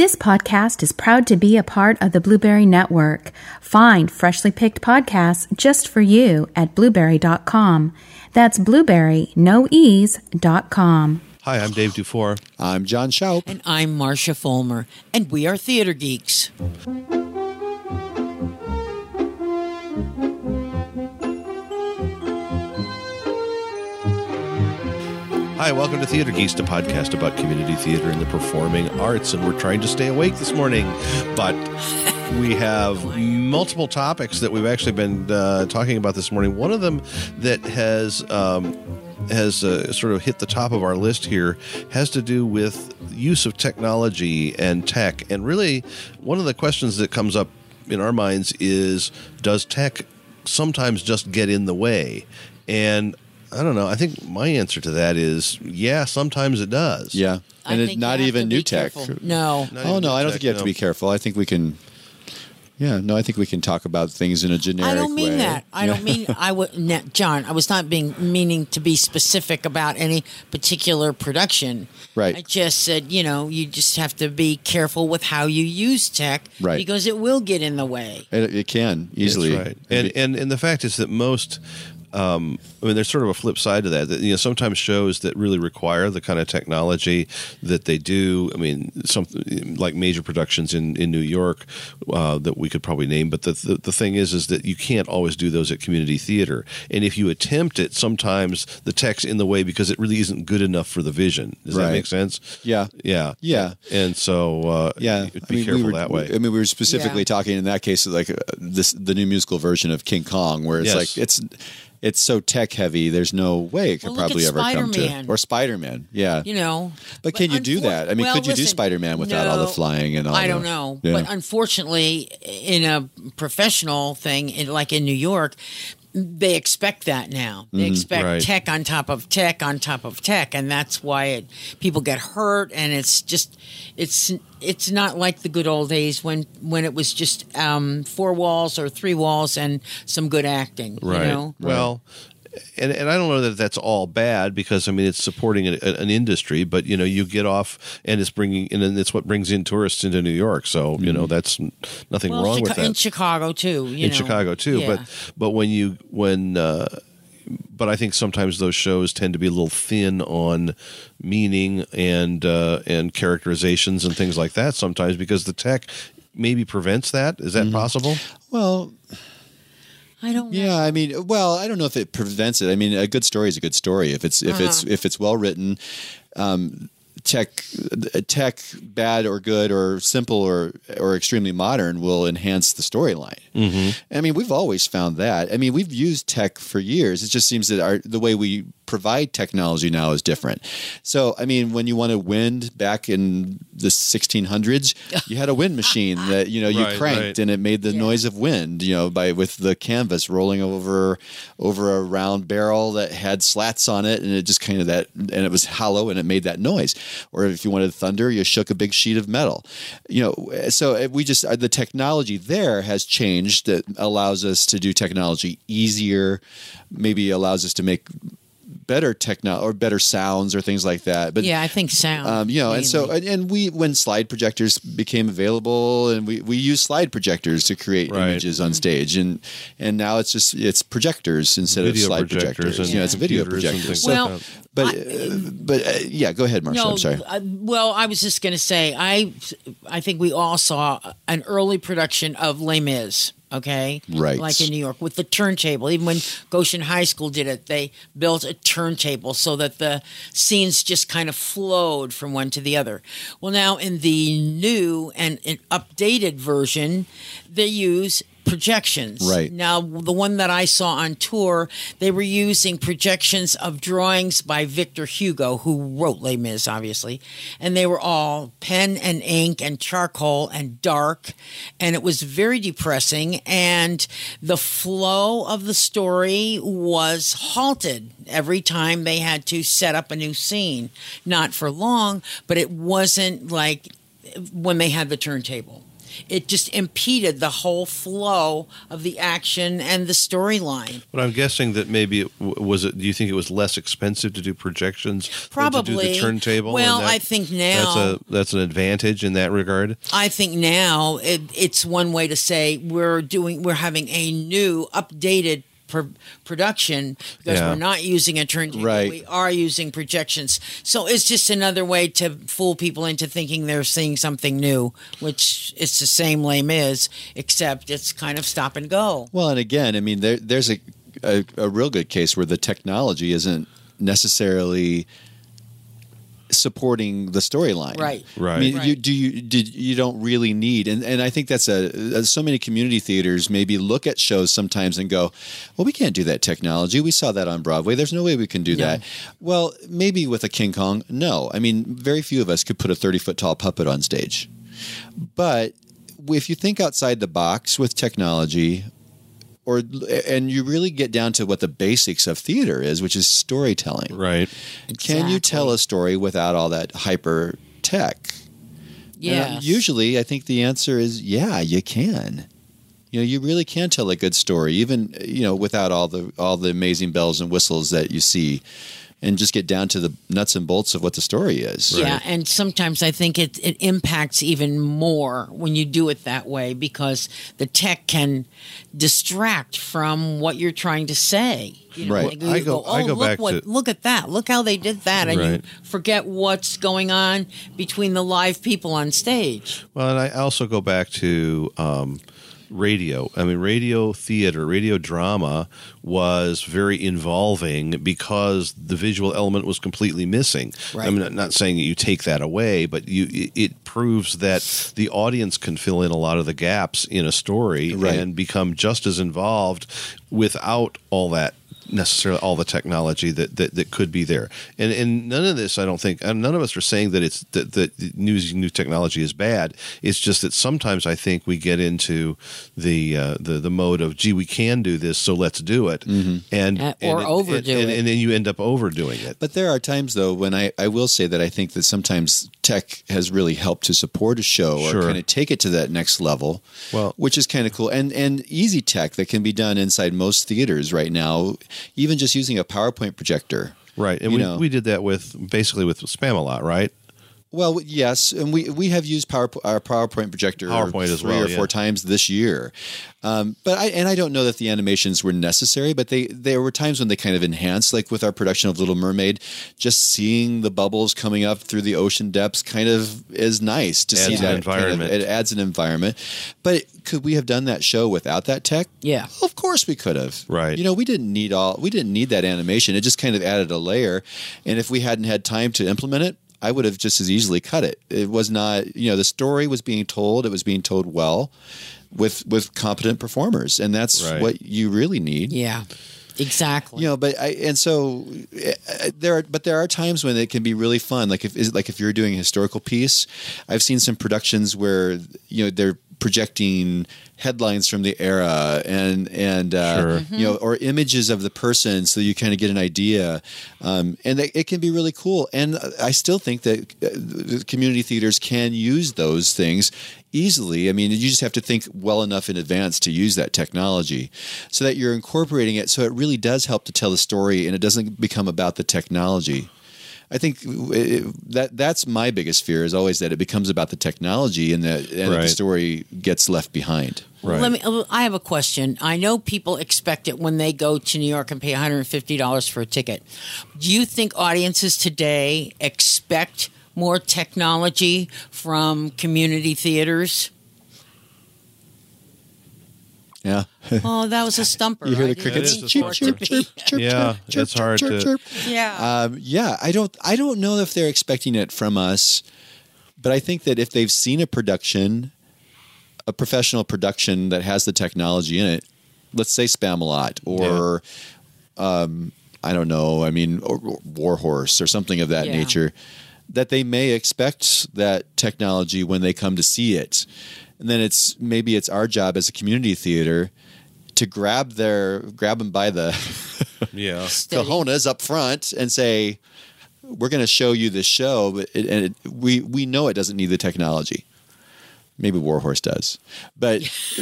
This podcast is proud to be a part of the Blueberry Network. Find freshly picked podcasts just for you at blueberry.com. That's blueberry.com. Hi, I'm Dave Dufour. I'm John Schaup. And I'm Marcia Fulmer. And we are Theater Geeks. Hi, welcome to Theater Geeks, the podcast about community theater and the performing arts. And we're trying to stay awake this morning, but we have multiple topics that we've actually been talking about this morning. One of them that has sort of hit the top of our list here has to do with use of technology and tech. And really, one of the questions that comes up in our minds is, does tech sometimes just get in the way? And I don't know. I think my answer to that is, yeah, sometimes it does. Yeah. And it's not even new tech. No. Oh, no, I don't think you have to be careful. I think we can... Yeah, no, I think we can talk about things in a generic way. I don't mean that. I don't mean John, I was not meaning to be specific about any particular production. Right. I just said, you just have to be careful with how you use tech, right, because it will get in the way. It can easily. That's right. And the fact is that most there's sort of a flip side to that. That sometimes shows that really require the kind of technology that they do. I mean, something like major productions in New York that we could probably name. But the thing is that you can't always do those at community theater. And if you attempt it, sometimes the tech's in the way because it really isn't good enough for the vision. Does that make sense? Yeah. Yeah. Yeah. And so be careful that way. I mean, we were specifically talking in that case like the new musical version of King Kong, where it's like it's so tech heavy. There's no way it could probably ever come to. Or Spider-Man, yeah. But can you do that? I mean, could you do Spider-Man without all the flying and all? I don't know. Yeah. But unfortunately, in a professional thing, like in New York, they expect that now. They expect tech on top of tech on top of tech, and that's why people get hurt. And it's not like the good old days when it was just 4 walls or 3 walls and some good acting. Right. Well. And I don't know that that's all bad because, I mean, it's supporting an industry, but, you get off and it's it's what brings in tourists into New York. So, that's nothing wrong with that. In Chicago, too. Chicago, too. Yeah. But I think sometimes those shows tend to be a little thin on meaning and characterizations and things like that sometimes because the tech maybe prevents that. Is that possible? Well... I don't know. Yeah, I mean, I don't know if it prevents it. I mean, a good story is a good story. If it's well written, tech, bad or good or simple or extremely modern, will enhance the storyline. Mm-hmm. I mean, we've always found that. I mean, we've used tech for years. It just seems that the way we provide technology now is different. So, I mean, when you wanted wind back in the 1600s, you had a wind machine that you cranked and it made the noise of wind. With the canvas rolling over a round barrel that had slats on it, and it just and it was hollow and it made that noise. Or if you wanted thunder, you shook a big sheet of metal. So the technology there has changed that allows us to do technology easier, maybe allows us to make better technology or better sounds or things like that. But I think sound. and so when slide projectors became available, and we use slide projectors to create images on stage, and now it's projectors instead of slide projectors. It's a video projector. Well, go ahead, Marcia. I'm sorry. I was just going to say, I think we all saw an early production of Les Mis. Okay, right. Like in New York with the turntable. Even when Goshen High School did it, they built a turntable so that the scenes just kind of flowed from one to the other. Well, now in the new and updated version, they use projections. Right. Now, the one that I saw on tour, they were using projections of drawings by Victor Hugo, who wrote Les Mis, obviously. And they were all pen and ink and charcoal and dark. And it was very depressing. And the flow of the story was halted every time they had to set up a new scene. Not for long, but it wasn't like when they had the turntable. it just impeded the whole flow of the action and the storyline. But I'm guessing that maybe do you think it was less expensive to do projections? Probably. Than to do the turntable? Well, And I think now that's an advantage in that regard. I think now it's one way to say we're having a new updated production because we're not using a turntable. Right. We are using projections. So it's just another way to fool people into thinking they're seeing something new, which it's the same Les Mis, except it's kind of stop and go. Well, and again, I mean, there's a real good case where the technology isn't necessarily supporting the storyline. Right. Right. I mean, Right. you don't really need, and I think that's so many community theaters maybe look at shows sometimes and go, well, we can't do that technology. We saw that on Broadway. There's no way we can do that. Well, maybe with a King Kong, no. I mean, very few of us could put a 30-foot tall puppet on stage. But if you think outside the box with technology, and you really get down to what the basics of theater is, which is storytelling. Right. Can you tell a story without all that hyper tech? Yeah. Usually, I think the answer is yeah, you can. You really can tell a good story, even without all the amazing bells and whistles that you see, and just get down to the nuts and bolts of what the story is. Yeah, and sometimes I think it impacts even more when you do it that way because the tech can distract from what you're trying to say. Right. You I go back to- look at that. Look how they did that. And you Right. forget what's going on between the live people on stage. Well, and I also go back to radio. I mean, radio theater, radio drama was very involving because the visual element was completely missing. Right. I mean, I'm not saying that you take that away, but it proves that the audience can fill in a lot of the gaps in a story Right. and become just as involved without all that necessarily all the technology that could be there, and none of this, I don't think, and none of us are saying that it's that new technology is bad. It's just that sometimes I think we get into the mode of, gee, we can do this, so let's do it, overdo it, and then you end up overdoing it. But there are times, though, when I will say that I think that sometimes tech has really helped to support a show or Sure. kind of take it to that next level, Well- which is kind of cool. And easy tech that can be done inside most theaters right now, even just using a PowerPoint projector. Right, and we did that with Spam-A-Lot, right? Well, yes, and we have used our PowerPoint projector PowerPoint as 3 well, or 4 times this year. But I don't know that the animations were necessary, but there were times when they kind of enhanced, like with our production of Little Mermaid, just seeing the bubbles coming up through the ocean depths kind of is nice to see Adds an that environment. it adds an environment. But could we have done that show without that tech? Yeah. Of course we could have. Right. We didn't need that animation. It just kind of added a layer. And if we hadn't had time to implement it, I would have just as easily cut it. It was not, the story was being told. It was being told well with competent performers. And that's Right. what you really need. Yeah, exactly. There are times when it can be really fun. Like if you're doing a historical piece, I've seen some productions where, they're projecting headlines from the era and Sure. or images of the person, so you kind of get an idea, and it can be really cool. And I still think that the community theaters can use those things easily. I mean, you just have to think well enough in advance to use that technology, so that you're incorporating it, so it really does help to tell the story, and it doesn't become about the technology. I think that's my biggest fear, is always that it becomes about the technology and that the Right. story gets left behind. Right. I have a question. I know people expect it when they go to New York and pay $150 for a ticket. Do you think audiences today expect more technology from community theaters? Yeah. Oh, that was a stumper. You hear the I didn't crickets? mean Chirp, for it chirp, to chirp, be- chirp, Yeah, chirp, it's hard chirp, to- chirp. Yeah. I don't know if they're expecting it from us, but I think that if they've seen a professional production that has the technology in it, let's say Spam-A-Lot or I don't know, or War Horse or something of that Yeah. nature, that they may expect that technology when they come to see it. And then maybe it's our job as a community theater to grab them by the Yeah. Steady. cojones up front and say, we're going to show you this show, but we know it doesn't need the technology. Maybe Warhorse does, but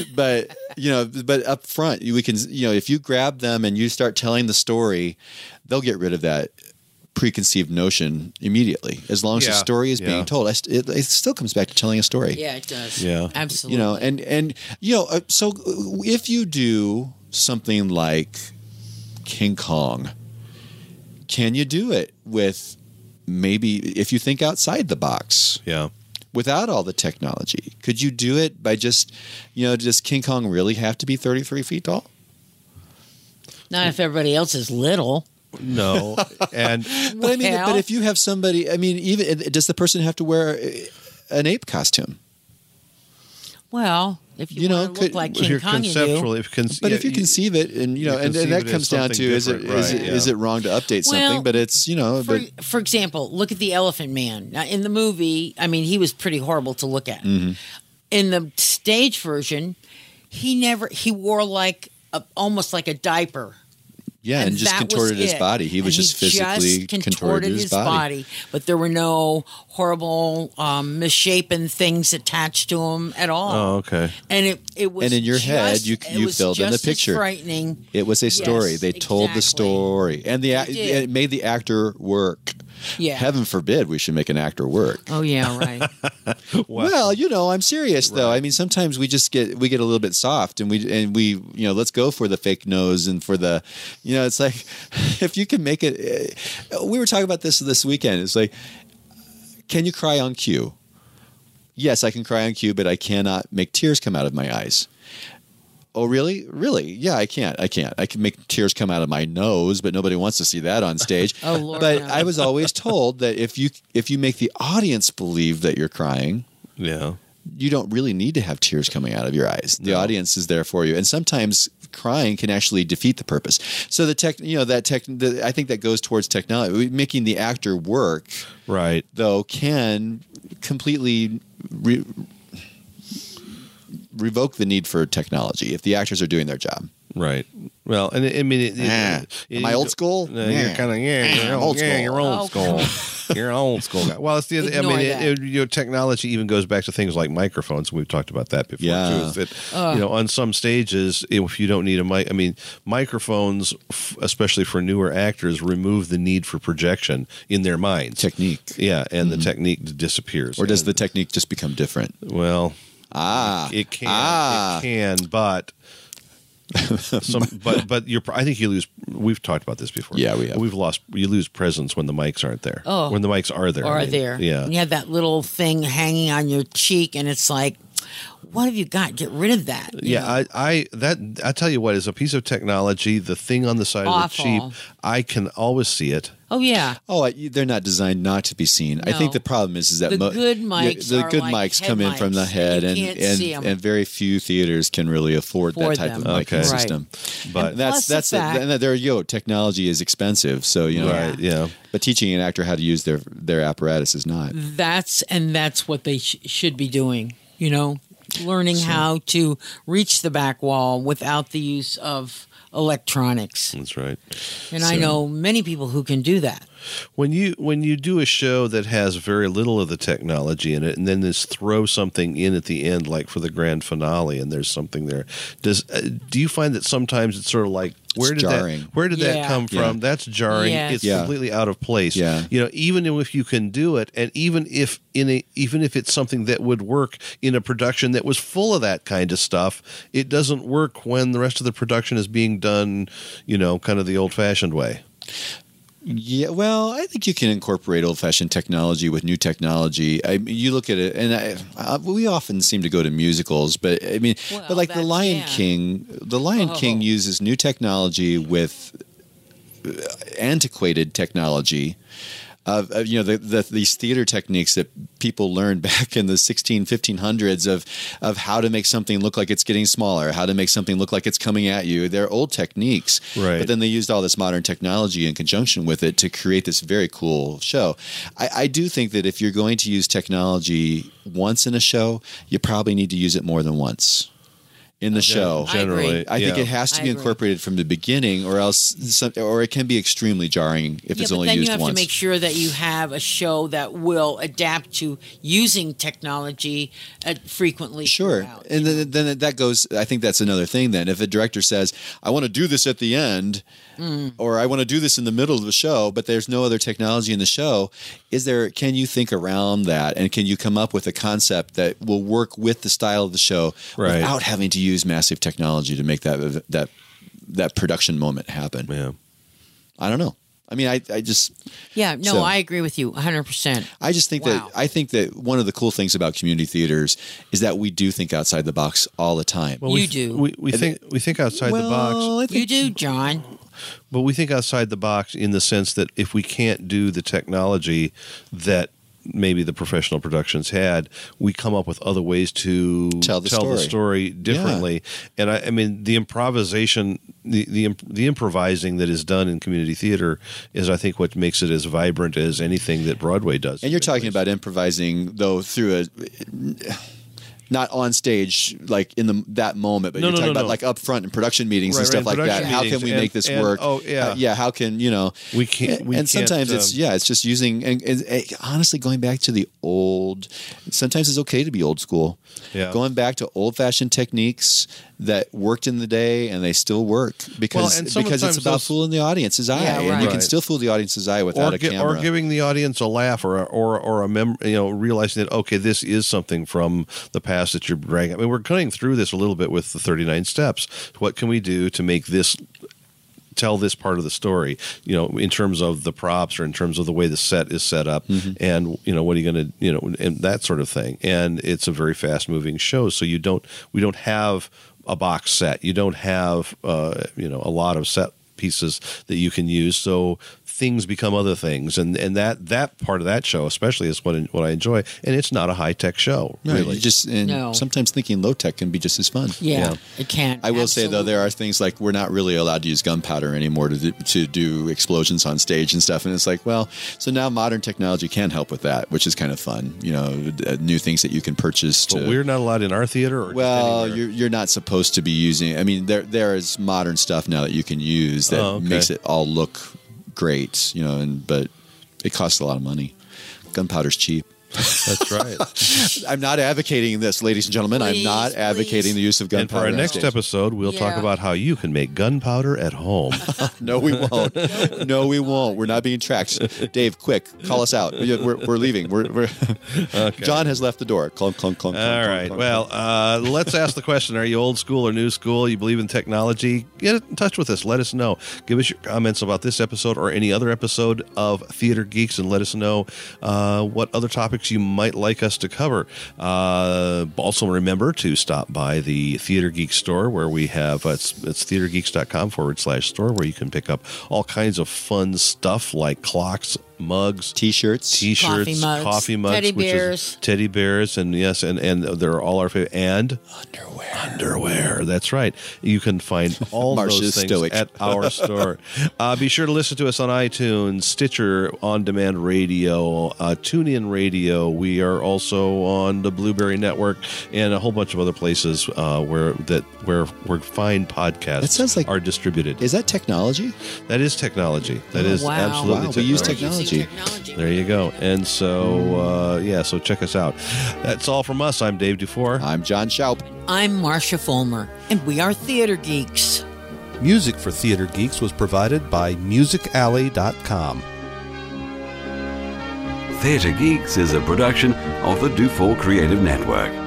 up front, we can, if you grab them and you start telling the story, they'll get rid of that preconceived notion immediately. As long as the story is being told, it still comes back to telling a story. Yeah, it does. Yeah, absolutely. So if you do something like King Kong, can you do it with maybe if you think outside the box? Yeah. Without all the technology, could you do it by just does King Kong really have to be 33 feet tall? Not if everybody else is little. No. And but if you have somebody, even does the person have to wear an ape costume? Well, if you want to look like King Kong, you do. But if you conceive it, and and that comes down to is it wrong to update something? But it's for example, look at the Elephant Man. Now, in the movie, he was pretty horrible to look at. Mm-hmm. In the stage version, he wore almost like a diaper. Yeah, and just contorted his body. He was just physically contorted his body. But there were no horrible misshapen things attached to him at all. Oh, okay. And it was. And in your head, you filled in the picture. Frightening. It was a story. They told the story, and it made the actor work. Yeah. Heaven forbid we should make an actor work. Oh yeah, right. Well, I'm serious though. Sometimes we get a little bit soft, and we let's go for the fake nose and for the, it's like if you can make it. We were talking about this weekend. It's like, can you cry on cue? Yes, I can cry on cue, but I cannot make tears come out of my eyes. Oh, really? Really? Yeah, I can't. I can make tears come out of my nose, but nobody wants to see that on stage. Oh, Lord. But no. I was always told that if you make the audience believe that you're crying, you don't really need to have tears coming out of your eyes. The audience is there for you. And sometimes crying can actually defeat the purpose. So I think that goes towards technology. Making the actor work, right, though, can completely revoke the need for technology if the actors are doing their job. Right. Well, and am I old school? You're kind of you're old school. You're old school. You're an old school guy. Well, it's the other. Technology even goes back to things like microphones. We've talked about that before. Yeah. Too, is that on some stages, if you don't need a mic, microphones, especially for newer actors, remove the need for projection in their minds. Technique. Yeah, and the technique disappears. Or does the technique just become different? Well, it can, but. But I think you lose. We've talked about this before. Yeah, we have. You lose presence when the mics aren't there. Oh, when the mics are there. Yeah, and you have that little thing hanging on your cheek, and it's like, what have you got? Get rid of that. Yeah, I tell you what, is a piece of technology. The thing on the side of the Jeep, I can always see it. Oh yeah. Oh, they're not designed not to be seen. No. I think the problem is that the good mics come in from the head, and very few theaters can really afford that type of mic system. But technology is expensive, so right, yeah. But teaching an actor how to use their apparatus is not. That's what they should be doing. Learning how to reach the back wall without the use of electronics. That's right. And I know many people who can do that. When you do a show that has very little of the technology in it, and then just throw something in at the end, like for the grand finale, and there's something there, do you find that sometimes it's sort of like where did that come from? Yeah. That's jarring. Yes. It's completely out of place. Yeah. Even if you can do it, and even if it's something that would work in a production that was full of that kind of stuff, it doesn't work when the rest of the production is being done, kind of the old-fashioned way. Yeah, well, I think you can incorporate old-fashioned technology with new technology. You look at it, and we often seem to go to musicals, but but like The Lion King. The Lion King uses new technology with antiquated technology. These theater techniques that people learned back in the 1500s of how to make something look like it's getting smaller, how to make something look like it's coming at you. They're old techniques, right? But then they used all this modern technology in conjunction with it to create this very cool show. I do think that if you're going to use technology once in a show, you probably need to use it more than once. in the show. Generally, I think it has to be I agree. incorporated from the beginning, or else, or it can be extremely jarring if it's but only then used you have once. to make sure that you have a show that will adapt to using technology frequently. Sure. throughout. And then that goes, I think that's another thing then. If a director says, I want to do this at the end, or I want to do this in the middle of the show, but there's no other technology in the show, can you think around that? And can you come up with a concept that will work with the style of the show without having to use massive technology to make that production moment happen? Yeah. I don't know. I mean, I just... Yeah, no, So- I agree with you 100%. I just think Wow. I think that one of the cool things about community theaters is that we do think outside the box all the time. Well, You do. We think outside the box. I think You do, John. But we think outside the box in the sense that if we can't do the technology that maybe the professional productions had, we come up with other ways to Tell the story differently. And I mean, the improvisation, the improvising that is done in community theater is, I think, what makes it as vibrant as anything that Broadway does. And you're talking about improvising, though, through not on stage, like in that moment, but you're talking about like up front in production meetings and stuff like that. How can we make this work? Oh, yeah. How can, we can't. and sometimes it's just using, and honestly, going back to the old, sometimes it's okay to be old school. Yeah. Going back to old fashioned techniques that worked in the day and they still work because and it's sometimes about fooling the audience's eye, Yeah, and you can right. still fool the audience's eye without a camera. or giving the audience a laugh, or realizing that, okay, this is something from the past that you're dragging. I mean, we're cutting through this a little bit with the 39 steps. What can we do to make this tell this part of the story, in terms of the props or in terms of the way the set is set up, and what are you going to, and that sort of thing. And it's a very fast moving show, so we don't have a box set. You don't have a lot of set pieces that you can use, so things become other things, and that part of that show especially is what I enjoy. And it's not a high tech show, really. No. Sometimes thinking low tech can be just as fun. Yeah, it can. I will say, though, there are things like we're not really allowed to use gunpowder anymore to do explosions on stage and stuff. And it's like, well, so now modern technology can help with that, which is kind of fun. New things that you can purchase. But we're not allowed in our theater. Or Well, just anywhere? you're not supposed to be using. I mean, there is modern stuff now that you can use that makes it all look great. But it costs a lot of money. Gunpowder's cheap. That's right. I'm not advocating this, ladies and gentlemen. I'm not advocating the use of And for gunpowder. our on next stage. episode, we'll talk Yeah. about how you can make gunpowder at home. No, we won't. No, we won't. We're not being tracked. Dave, quick, call us out. We're leaving. We're John has left the door. Clunk, clunk, clunk. All clunk, right. clunk, Well, clunk. let's ask the question. Are you old school or new school? You believe in technology? Get in touch with us. Let us know. Give us your comments about this episode or any other episode of Theater Geeks, and let us know what other topics you might like us to cover. Also, remember to stop by the Theater Geek store, where we have it's theatergeeks.com/store, where you can pick up all kinds of fun stuff like clocks, mugs, T-shirts, coffee mugs, teddy which bears. is teddy bears, and yes, and they're all our favorite, and underwear. That's right. You can find all Marsh those is things stoic. at our store. Be sure to listen to us on iTunes, Stitcher, On Demand Radio, TuneIn Radio. We are also on the Blueberry Network and a whole bunch of other places where fine podcasts That sounds like- are distributed. Is that technology? That is technology. That is wow. absolutely Wow, we use technology. technology. There you go. And so, so check us out. That's all from us. I'm Dave Dufour. I'm John Schaup. I'm Marcia Fulmer, and we are Theater Geeks. Music for Theater Geeks was provided by musicalley.com. Theater Geeks is a production of the Dufour Creative Network.